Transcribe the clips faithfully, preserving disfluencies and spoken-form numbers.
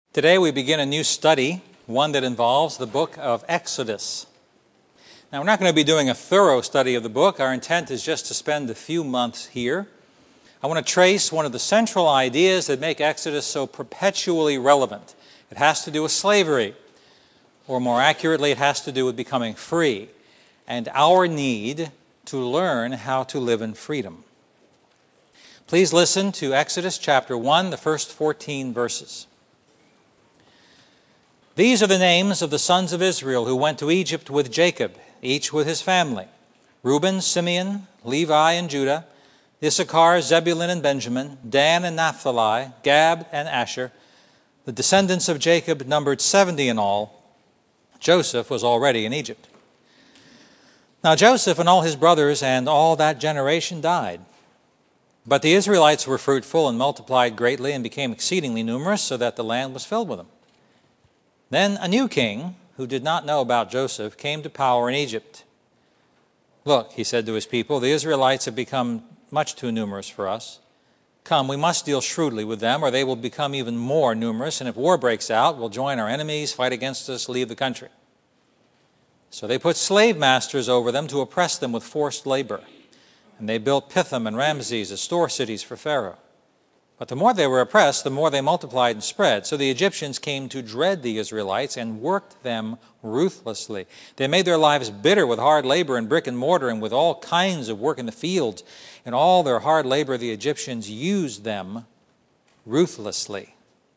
Today we begin a new study, one that involves the book of Exodus. Now we're not going to be doing a thorough study of the book. Our intent is just to spend a few months here. I want to trace one of the central ideas that make Exodus so perpetually relevant. It has to do with slavery, or more accurately, it has to do with becoming free, and our need to learn how to live in freedom. Please listen to Exodus chapter one, the first fourteen verses. These are the names of the sons of Israel who went to Egypt with Jacob, each with his family: Reuben, Simeon, Levi, and Judah, Issachar, Zebulun, and Benjamin, Dan and Naphtali, Gad and Asher. The descendants of Jacob numbered seventy in all. Joseph was already in Egypt. Now Joseph and all his brothers and all that generation died. But the Israelites were fruitful and multiplied greatly and became exceedingly numerous, so that the land was filled with them. Then a new king, who did not know about Joseph, came to power in Egypt. Look, he said to his people, the Israelites have become much too numerous for us. Come, we must deal shrewdly with them, or they will become even more numerous, and if war breaks out, we'll join our enemies, fight against us, leave the country. So they put slave masters over them to oppress them with forced labor. And they built Pithom and Ramses as store cities for Pharaoh. But the more they were oppressed, the more they multiplied and spread. So the Egyptians came to dread the Israelites and worked them ruthlessly. They made their lives bitter with hard labor and brick and mortar and with all kinds of work in the fields. In all their hard labor, the Egyptians used them ruthlessly.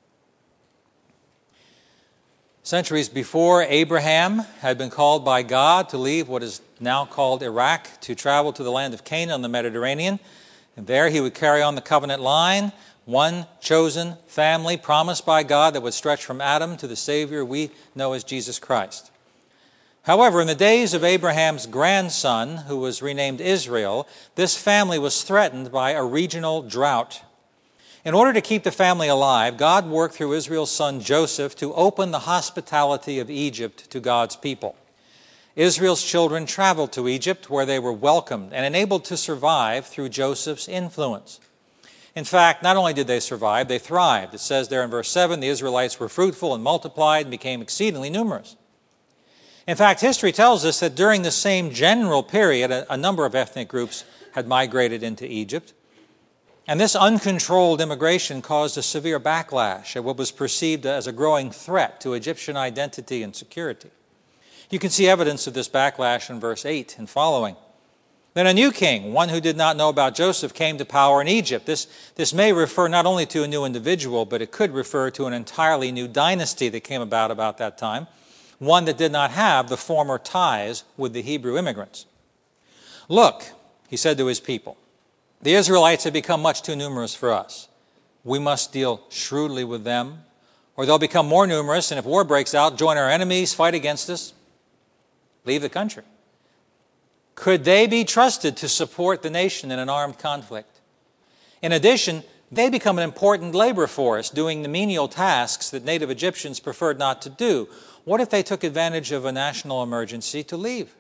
Centuries before, Abraham had been called by God to leave what is now called Iraq to travel to the land of Canaan on the Mediterranean. And there he would carry on the covenant line, one chosen family promised by God that would stretch from Adam to the Savior we know as Jesus Christ. However, in the days of Abraham's grandson, who was renamed Israel, this family was threatened by a regional drought. In order to keep the family alive, God worked through Israel's son Joseph to open the hospitality of Egypt to God's people. Israel's children traveled to Egypt, where they were welcomed and enabled to survive through Joseph's influence. In fact, not only did they survive, they thrived. It says there in verse seven, the Israelites were fruitful and multiplied and became exceedingly numerous. In fact, history tells us that during the same general period, a, a number of ethnic groups had migrated into Egypt. And this uncontrolled immigration caused a severe backlash at what was perceived as a growing threat to Egyptian identity and security. You can see evidence of this backlash in verse eight and following. Then a new king, one who did not know about Joseph, came to power in Egypt. This, this may refer not only to a new individual, but it could refer to an entirely new dynasty that came about about that time, one that did not have the former ties with the Hebrew immigrants. Look, he said to his people, the Israelites have become much too numerous for us. We must deal shrewdly with them, or they'll become more numerous, and if war breaks out, join our enemies, fight against us, leave the country. Could they be trusted to support the nation in an armed conflict? In addition, they become an important labor force doing the menial tasks that native Egyptians preferred not to do. What if they took advantage of a national emergency to leave?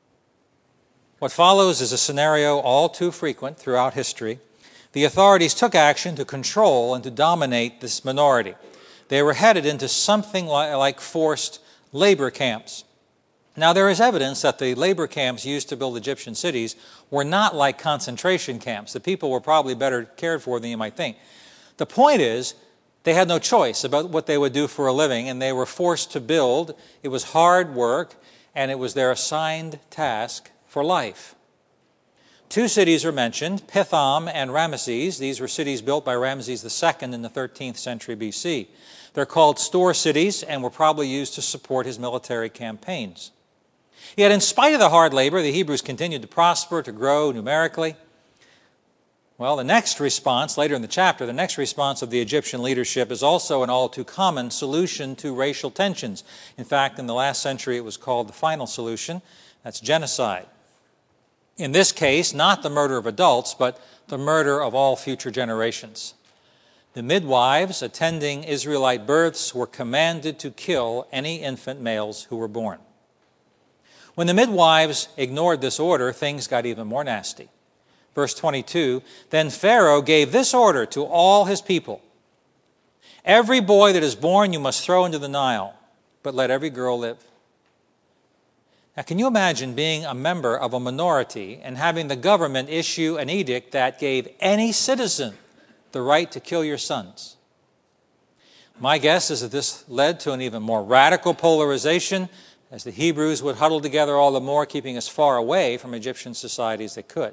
What follows is a scenario all too frequent throughout history. The authorities took action to control and to dominate this minority. They were headed into something like forced labor camps. Now, there is evidence that the labor camps used to build Egyptian cities were not like concentration camps. The people were probably better cared for than you might think. The point is, they had no choice about what they would do for a living, and they were forced to build. It was hard work, and it was their assigned task for life. Two cities are mentioned, Pithom and Ramesses. These were cities built by Ramses the Second in the thirteenth century B C. They're called store cities and were probably used to support his military campaigns. Yet in spite of the hard labor, the Hebrews continued to prosper, to grow numerically. Well, the next response, later in the chapter, the next response of the Egyptian leadership is also an all too common solution to racial tensions. In fact, in the last century, it was called the final solution. That's genocide. In this case, not the murder of adults, but the murder of all future generations. The midwives attending Israelite births were commanded to kill any infant males who were born. When the midwives ignored this order, things got even more nasty. Verse twenty-two, then Pharaoh gave this order to all his people, Every boy that is born you must throw into the Nile, but let every girl live. Now, can you imagine being a member of a minority and having the government issue an edict that gave any citizen the right to kill your sons? My guess is that this led to an even more radical polarization as the Hebrews would huddle together all the more, keeping as far away from Egyptian society as they could.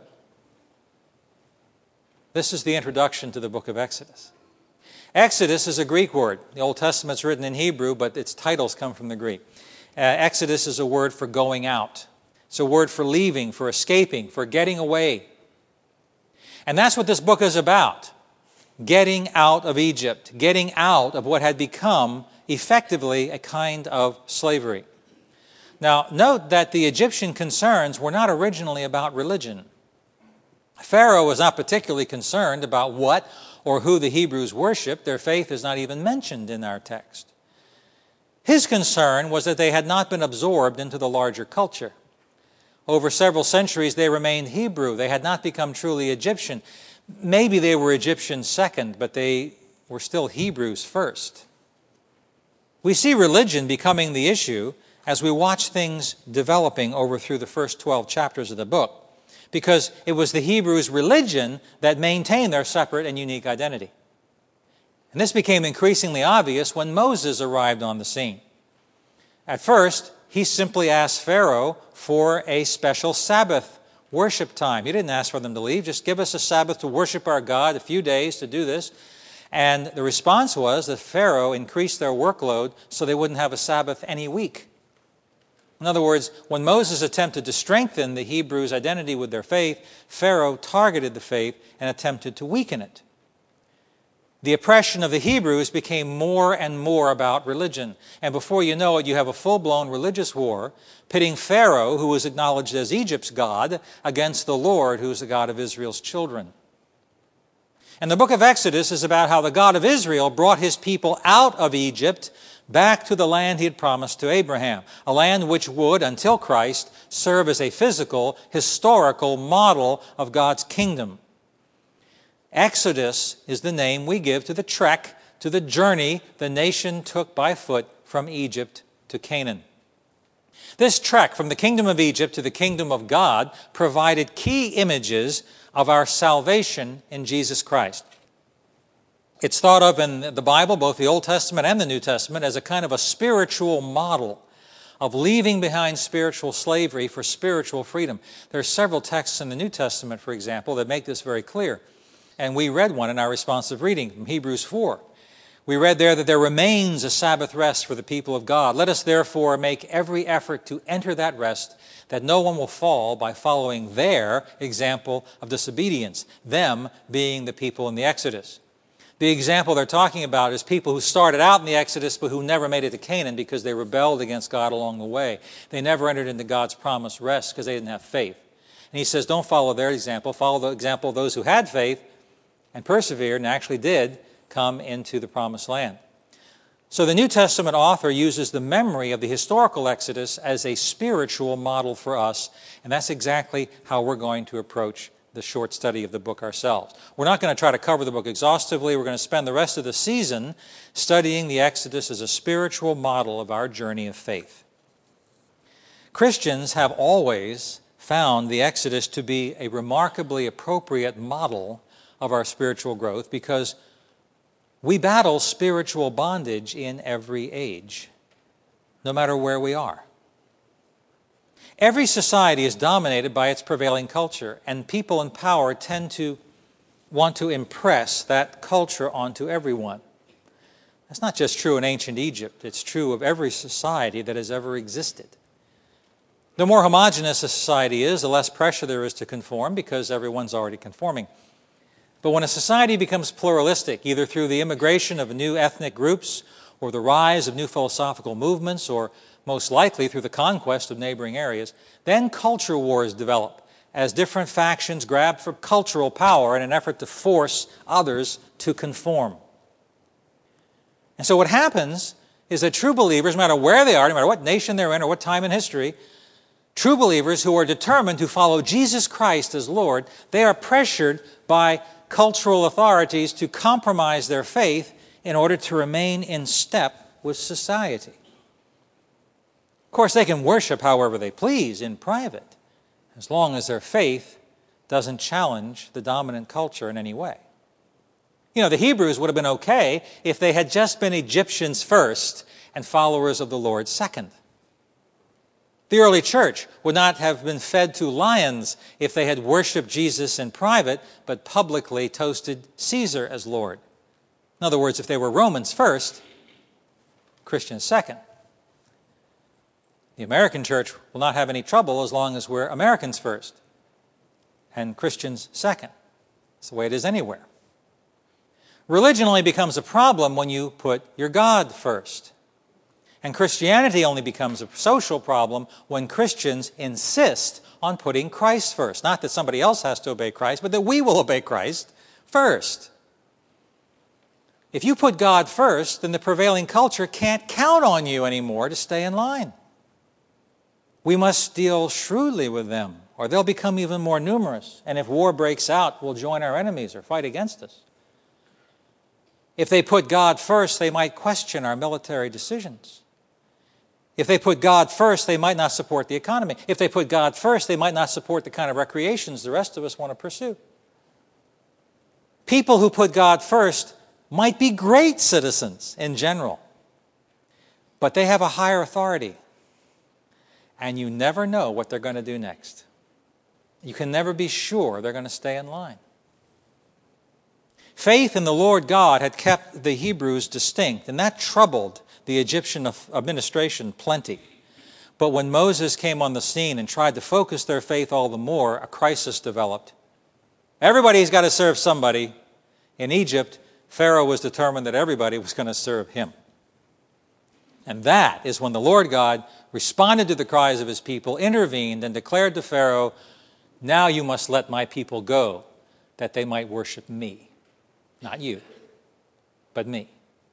This is the introduction to the book of Exodus. Exodus is a Greek word. The Old Testament's written in Hebrew, but its titles come from the Greek. Uh, Exodus is a word for going out. It's a word for leaving, for escaping, for getting away. And that's what this book is about. Getting out of Egypt, getting out of what had become effectively a kind of slavery. Now, note that the Egyptian concerns were not originally about religion. Pharaoh was not particularly concerned about what or who the Hebrews worshiped. Their faith is not even mentioned in our text. His concern was that they had not been absorbed into the larger culture. Over several centuries, they remained Hebrew. They had not become truly Egyptian. Maybe they were Egyptians second, but they were still Hebrews first. We see religion becoming the issue as we watch things developing over through the first twelve chapters of the book, because it was the Hebrews' religion that maintained their separate and unique identity. And this became increasingly obvious when Moses arrived on the scene. At first, he simply asked Pharaoh for a special Sabbath worship time. He didn't ask for them to leave. Just give us a Sabbath to worship our God, a few days to do this. And the response was that Pharaoh increased their workload so they wouldn't have a Sabbath any week. In other words, when Moses attempted to strengthen the Hebrews' identity with their faith, Pharaoh targeted the faith and attempted to weaken it. The oppression of the Hebrews became more and more about religion. And before you know it, you have a full-blown religious war pitting Pharaoh, who was acknowledged as Egypt's God, against the Lord, who is the God of Israel's children. And the book of Exodus is about how the God of Israel brought his people out of Egypt back to the land he had promised to Abraham, a land which would, until Christ, serve as a physical, historical model of God's kingdom. Exodus is the name we give to the trek, to the journey the nation took by foot from Egypt to Canaan. This trek from the kingdom of Egypt to the kingdom of God provided key images of our salvation in Jesus Christ. It's thought of in the Bible, both the Old Testament and the New Testament, as a kind of a spiritual model of leaving behind spiritual slavery for spiritual freedom. There are several texts in the New Testament, for example, that make this very clear. And we read one in our responsive reading from Hebrews four. We read there that there remains a Sabbath rest for the people of God. Let us therefore make every effort to enter that rest, that no one will fall by following their example of disobedience, them being the people in the Exodus. The example they're talking about is people who started out in the Exodus but who never made it to Canaan because they rebelled against God along the way. They never entered into God's promised rest because they didn't have faith. And he says, don't follow their example. Follow the example of those who had faith and persevered and actually did come into the promised land. So the New Testament author uses the memory of the historical Exodus as a spiritual model for us, and that's exactly how we're going to approach the short study of the book ourselves. We're not going to try to cover the book exhaustively. We're going to spend the rest of the season studying the Exodus as a spiritual model of our journey of faith. Christians have always found the Exodus to be a remarkably appropriate model of our spiritual growth because we battle spiritual bondage in every age, no matter where we are. Every society is dominated by its prevailing culture, and people in power tend to want to impress that culture onto everyone. That's not just true in ancient Egypt. It's true of every society that has ever existed. The more homogeneous a society is, the less pressure there is to conform because everyone's already conforming. But when a society becomes pluralistic, either through the immigration of new ethnic groups or the rise of new philosophical movements, or most likely through the conquest of neighboring areas, then culture wars develop as different factions grab for cultural power in an effort to force others to conform. And so what happens is that true believers, no matter where they are, no matter what nation they're in or what time in history, true believers who are determined to follow Jesus Christ as Lord, they are pressured by cultural authorities to compromise their faith in order to remain in step with society. Of course, they can worship however they please in private, as long as their faith doesn't challenge the dominant culture in any way. You know, the Hebrews would have been okay if they had just been Egyptians first and followers of the Lord second. The early church would not have been fed to lions if they had worshiped Jesus in private, but publicly toasted Caesar as Lord. In other words, if they were Romans first, Christians second. The American church will not have any trouble as long as we're Americans first and Christians second. It's the way it is anywhere. Religion only becomes a problem when you put your God first. And Christianity only becomes a social problem when Christians insist on putting Christ first. Not that somebody else has to obey Christ, but that we will obey Christ first. If you put God first, then the prevailing culture can't count on you anymore to stay in line. We must deal shrewdly with them, or they'll become even more numerous. And if war breaks out, we'll join our enemies or fight against us. If they put God first, they might question our military decisions. If they put God first, they might not support the economy. If they put God first, they might not support the kind of recreations the rest of us want to pursue. People who put God first might be great citizens in general, but they have a higher authority, and you never know what they're going to do next. You can never be sure they're going to stay in line. Faith in the Lord God had kept the Hebrews distinct, and that troubled the Egyptian administration plenty. But when Moses came on the scene and tried to focus their faith all the more, a crisis developed. Everybody's got to serve somebody. In Egypt, Pharaoh was determined that everybody was going to serve him. And that is when the Lord God responded to the cries of his people, intervened, and declared to Pharaoh, "Now you must let my people go, that they might worship me." Not you, but me.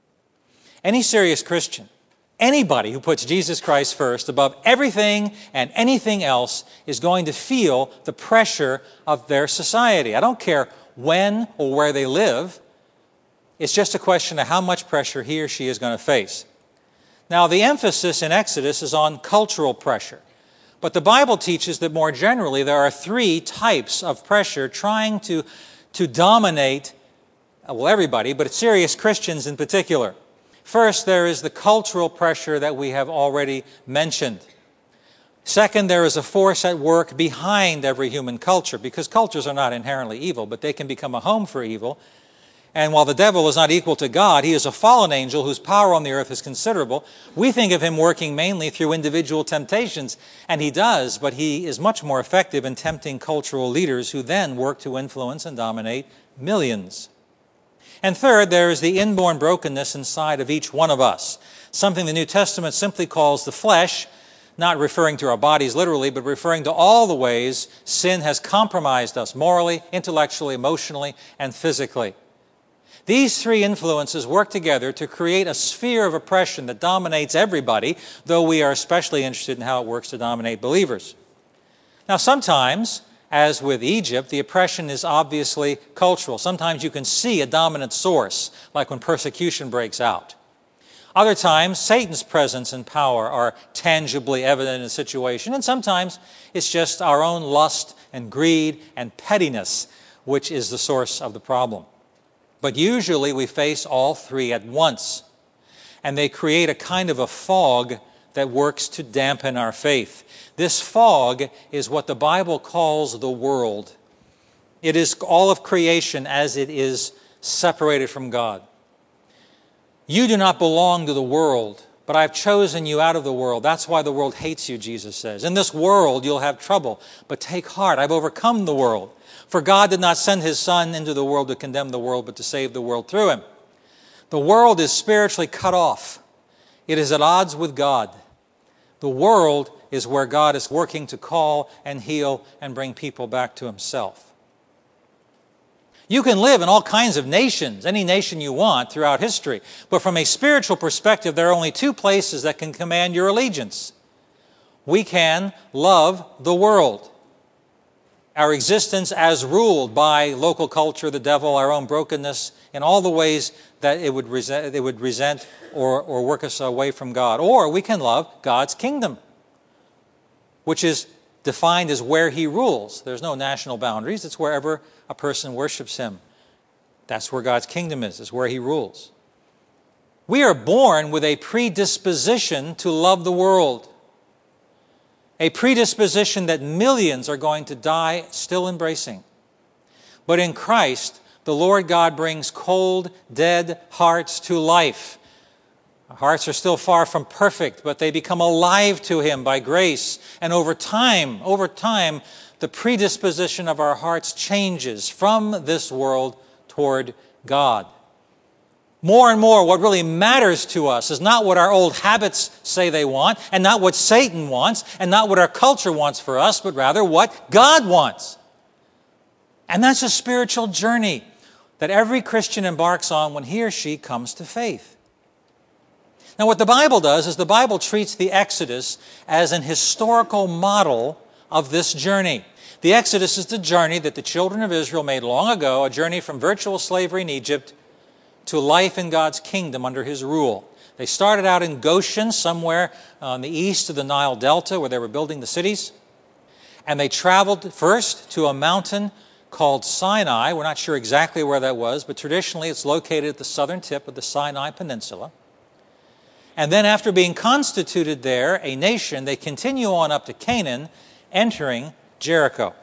Any serious Christian, anybody who puts Jesus Christ first above everything and anything else is going to feel the pressure of their society. I don't care when or where they live. It's just a question of how much pressure he or she is going to face. Now, the emphasis in Exodus is on cultural pressure. But the Bible teaches that more generally there are three types of pressure trying to, to dominate well, everybody, but serious Christians in particular. First, there is the cultural pressure that we have already mentioned. Second, there is a force at work behind every human culture, because cultures are not inherently evil, but they can become a home for evil. And while the devil is not equal to God, he is a fallen angel whose power on the earth is considerable. We think of him working mainly through individual temptations, and he does, but he is much more effective in tempting cultural leaders who then work to influence and dominate millions. And third, there is the inborn brokenness inside of each one of us, something the New Testament simply calls the flesh, not referring to our bodies literally, but referring to all the ways sin has compromised us morally, intellectually, emotionally, and physically. These three influences work together to create a sphere of oppression that dominates everybody, though we are especially interested in how it works to dominate believers. Now, sometimes, as with Egypt, the oppression is obviously cultural. Sometimes you can see a dominant source, like when persecution breaks out. Other times, Satan's presence and power are tangibly evident in a situation, and sometimes it's just our own lust and greed and pettiness which is the source of the problem. But usually we face all three at once, and they create a kind of a fog that works to dampen our faith. This fog is what the Bible calls the world. It is all of creation as it is separated from God. You do not belong to the world, but I've chosen you out of the world. That's why the world hates you, Jesus says. In this world you'll have trouble, but take heart. I've overcome the world. For God did not send his Son into the world to condemn the world, but to save the world through him. The world is spiritually cut off. It is at odds with God. The world is where God is working to call and heal and bring people back to himself. You can live in all kinds of nations, any nation you want throughout history. But from a spiritual perspective, there are only two places that can command your allegiance. We can love the world, our existence as ruled by local culture, the devil, our own brokenness, in all the ways that it would resent, it would resent or, or work us away from God. Or we can love God's kingdom, which is defined as where he rules. There's no national boundaries. It's wherever a person worships him. That's where God's kingdom is. It's where he rules. We are born with a predisposition to love the world. A predisposition that millions are going to die still embracing. But in Christ, the Lord God brings cold, dead hearts to life. Our hearts are still far from perfect, but they become alive to him by grace. And over time, over time, the predisposition of our hearts changes from this world toward God. More and more, what really matters to us is not what our old habits say they want, and not what Satan wants, and not what our culture wants for us, but rather what God wants. And that's a spiritual journey that every Christian embarks on when he or she comes to faith. Now, what the Bible does is the Bible treats the Exodus as an historical model of this journey. The Exodus is the journey that the children of Israel made long ago, a journey from virtual slavery in Egypt to life in God's kingdom under his rule. They started out in Goshen, somewhere on the east of the Nile Delta, where they were building the cities. And they traveled first to a mountain called Sinai. We're not sure exactly where that was, but traditionally it's located at the southern tip of the Sinai Peninsula. And then after being constituted there, a nation, they continue on up to Canaan, entering Jericho.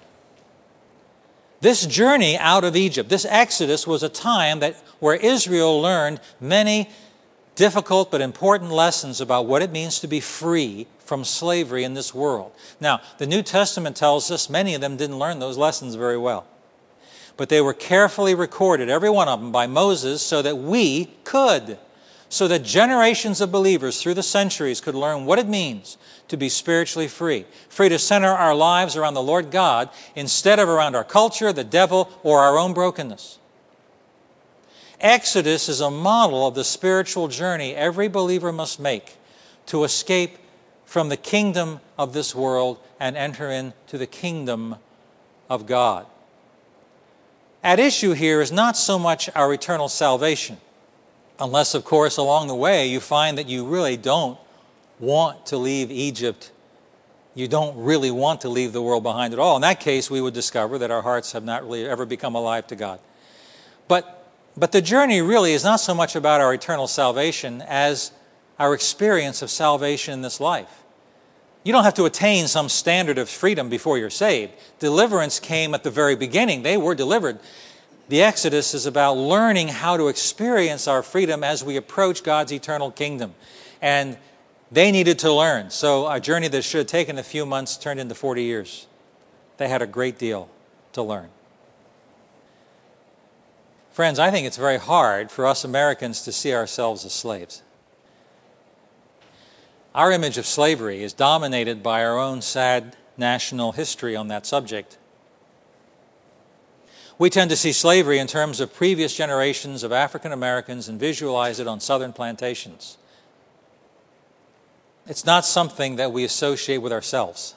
This journey out of Egypt, this Exodus, was a time that where Israel learned many difficult but important lessons about what it means to be free from slavery in this world. Now, the New Testament tells us many of them didn't learn those lessons very well. But they were carefully recorded, every one of them, by Moses so that we could, so that generations of believers through the centuries could learn what it means to be spiritually free. Free to center our lives around the Lord God instead of around our culture, the devil, or our own brokenness. Exodus is a model of the spiritual journey every believer must make to escape from the kingdom of this world and enter into the kingdom of God. At issue here is not so much our eternal salvation, unless, of course, along the way you find that you really don't want to leave Egypt. You don't really want to leave the world behind at all. In that case, we would discover that our hearts have not really ever become alive to God. But But the journey really is not so much about our eternal salvation as our experience of salvation in this life. You don't have to attain some standard of freedom before you're saved. Deliverance came at the very beginning. They were delivered. The Exodus is about learning how to experience our freedom as we approach God's eternal kingdom. And they needed to learn. So a journey that should have taken a few months turned into forty years. They had a great deal to learn. Friends, I think it's very hard for us Americans to see ourselves as slaves. Our image of slavery is dominated by our own sad national history on that subject. We tend to see slavery in terms of previous generations of African Americans and visualize it on southern plantations. It's not something that we associate with ourselves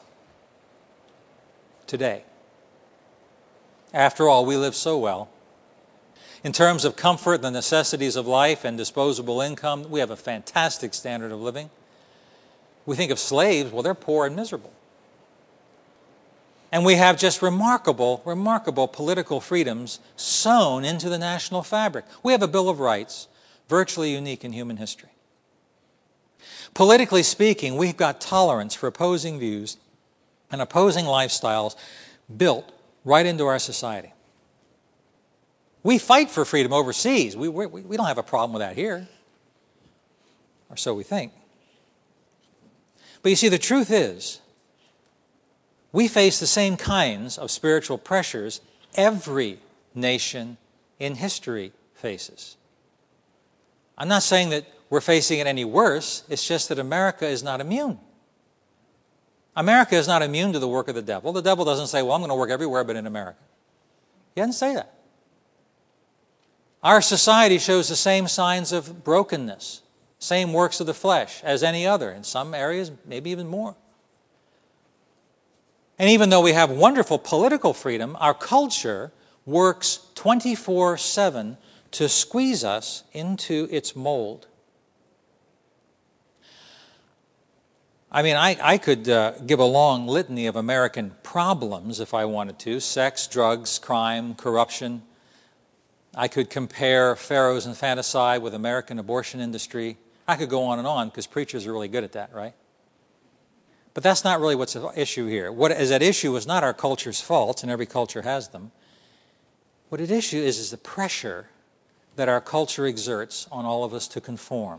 today. After all, we live so well. In terms of comfort, the necessities of life, and disposable income, we have a fantastic standard of living. We think of slaves, well, they're poor and miserable. And we have just remarkable, remarkable political freedoms sewn into the national fabric. We have a Bill of Rights, virtually unique in human history. Politically speaking, we've got tolerance for opposing views and opposing lifestyles built right into our society. We fight for freedom overseas. We, we, we don't have a problem with that here. Or so we think. But you see, the truth is, we face the same kinds of spiritual pressures every nation in history faces. I'm not saying that we're facing it any worse. It's just that America is not immune. America is not immune to the work of the devil. The devil doesn't say, well, I'm going to work everywhere but in America. He doesn't say that. Our society shows the same signs of brokenness, same works of the flesh as any other, in some areas maybe even more. And even though we have wonderful political freedom, our culture works twenty-four seven to squeeze us into its mold. I mean, I, I could uh, give a long litany of American problems if I wanted to. Sex, drugs, crime, corruption. I could compare Pharaoh's infanticide with American abortion industry. I could go on and on because preachers are really good at that, right? But that's not really what's at issue here. What is at issue is not our culture's faults, and every culture has them. What at issue is is the pressure that our culture exerts on all of us to conform.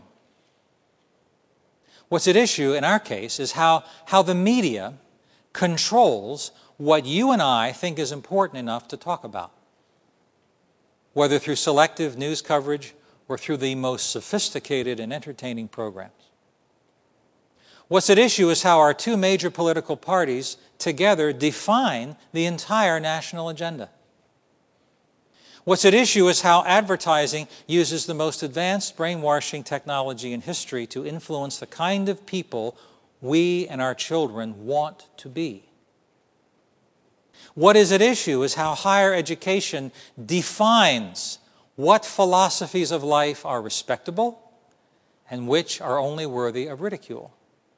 What's at issue in our case is how, how the media controls what you and I think is important enough to talk about, whether through selective news coverage or through the most sophisticated and entertaining programs. What's at issue is how our two major political parties together define the entire national agenda. What's at issue is how advertising uses the most advanced brainwashing technology in history to influence the kind of people we and our children want to be. What is at issue is how higher education defines what philosophies of life are respectable and which are only worthy of ridicule.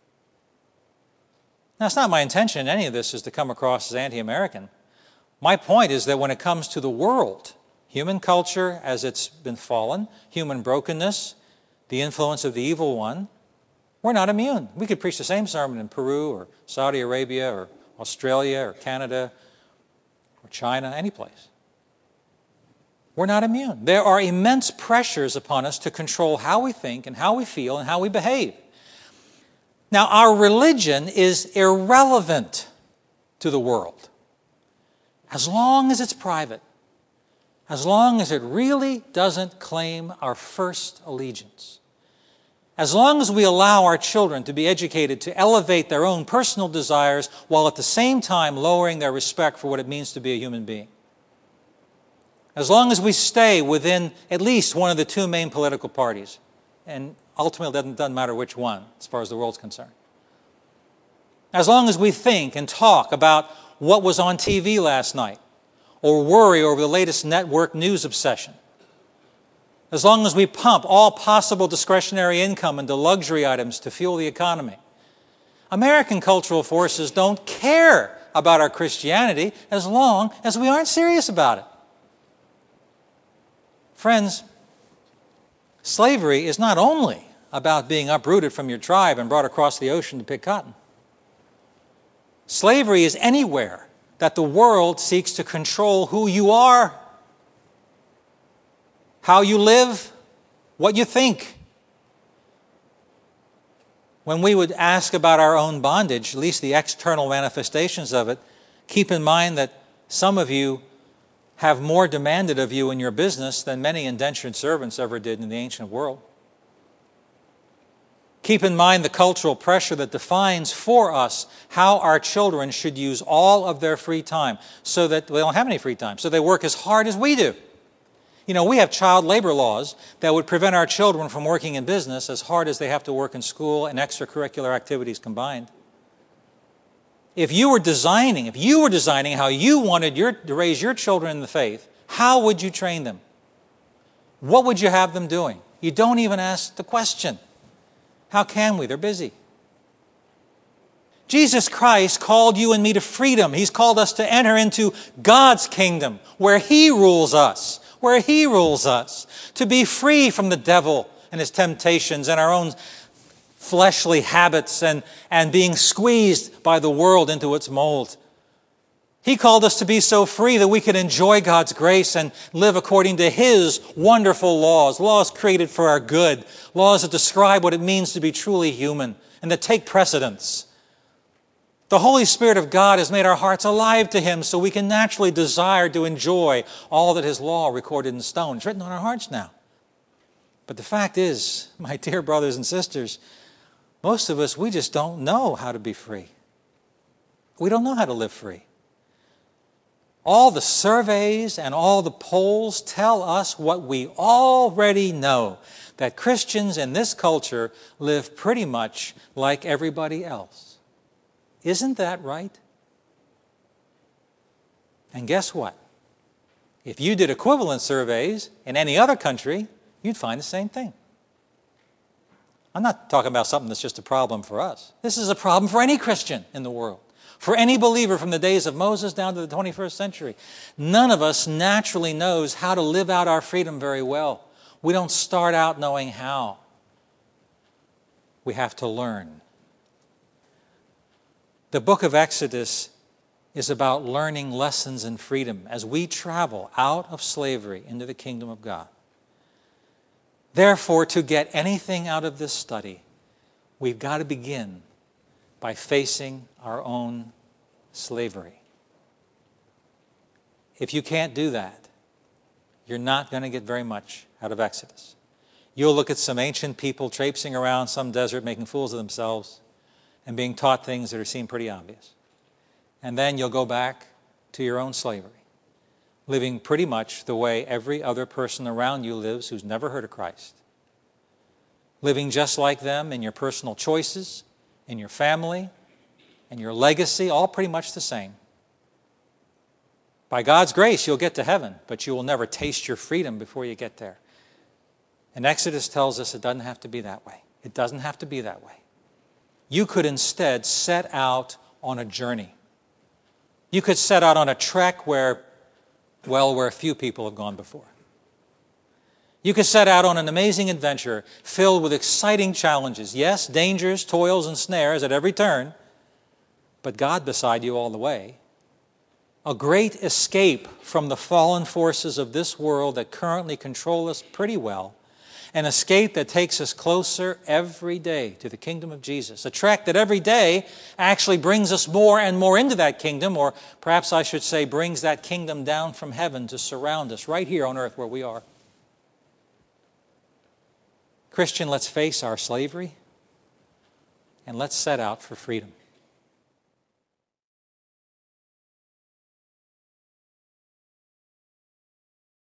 Now, it's not my intention in any of this is to come across as anti-American. My point is that when it comes to the world, human culture as it's been fallen, human brokenness, the influence of the evil one, we're not immune. We could preach the same sermon in Peru or Saudi Arabia or Australia or Canada or China, any place. We're not immune. There are immense pressures upon us to control how we think and how we feel and how we behave. Now, our religion is irrelevant to the world as long as it's private, as long as it really doesn't claim our first allegiance. As long as we allow our children to be educated to elevate their own personal desires while at the same time lowering their respect for what it means to be a human being. As long as we stay within at least one of the two main political parties, and ultimately it doesn't, doesn't matter which one as far as the world's concerned. As long as we think and talk about what was on T V last night, or worry over the latest network news obsession. As long as we pump all possible discretionary income into luxury items to fuel the economy. American cultural forces don't care about our Christianity as long as we aren't serious about it. Friends, slavery is not only about being uprooted from your tribe and brought across the ocean to pick cotton. Slavery is anywhere that the world seeks to control who you are, how you live, what you think. When we would ask about our own bondage, at least the external manifestations of it, keep in mind that some of you have more demanded of you in your business than many indentured servants ever did in the ancient world. Keep in mind the cultural pressure that defines for us how our children should use all of their free time so that they don't have any free time, so they work as hard as we do. You know, we have child labor laws that would prevent our children from working in business as hard as they have to work in school and extracurricular activities combined. If you were designing, if you were designing how you wanted your, to raise your children in the faith, how would you train them? What would you have them doing? You don't even ask the question. How can we? They're busy. Jesus Christ called you and me to freedom. He's called us to enter into God's kingdom where He rules us, where He rules us, to be free from the devil and his temptations and our own fleshly habits and, and being squeezed by the world into its mold. He called us to be so free that we could enjoy God's grace and live according to His wonderful laws, laws created for our good, laws that describe what it means to be truly human and that take precedence. The Holy Spirit of God has made our hearts alive to Him so we can naturally desire to enjoy all that His law recorded in stone. It's written on our hearts now. But the fact is, my dear brothers and sisters, most of us, we just don't know how to be free. We don't know how to live free. All the surveys and all the polls tell us what we already know, that Christians in this culture live pretty much like everybody else. Isn't that right? And guess what? If you did equivalent surveys in any other country, you'd find the same thing. I'm not talking about something that's just a problem for us. This is a problem for any Christian in the world, for any believer from the days of Moses down to the twenty-first century. None of us naturally knows how to live out our freedom very well. We don't start out knowing how. We have to learn. The book of Exodus is about learning lessons in freedom as we travel out of slavery into the kingdom of God. Therefore, to get anything out of this study, we've got to begin by facing our own slavery. If you can't do that, you're not going to get very much out of Exodus. You'll look at some ancient people traipsing around some desert making fools of themselves and being taught things that are seem pretty obvious. And then you'll go back to your own slavery, living pretty much the way every other person around you lives who's never heard of Christ. Living just like them in your personal choices, in your family, and your legacy, all pretty much the same. By God's grace, you'll get to heaven, but you will never taste your freedom before you get there. And Exodus tells us it doesn't have to be that way. It doesn't have to be that way. You could instead set out on a journey. You could set out on a trek where, well, where few people have gone before. You could set out on an amazing adventure filled with exciting challenges. Yes, dangers, toils, and snares at every turn, but God beside you all the way. A great escape from the fallen forces of this world that currently control us pretty well. An escape that takes us closer every day to the kingdom of Jesus. A trek that every day actually brings us more and more into that kingdom, or perhaps I should say brings that kingdom down from heaven to surround us right here on earth where we are. Christian, let's face our slavery and let's set out for freedom.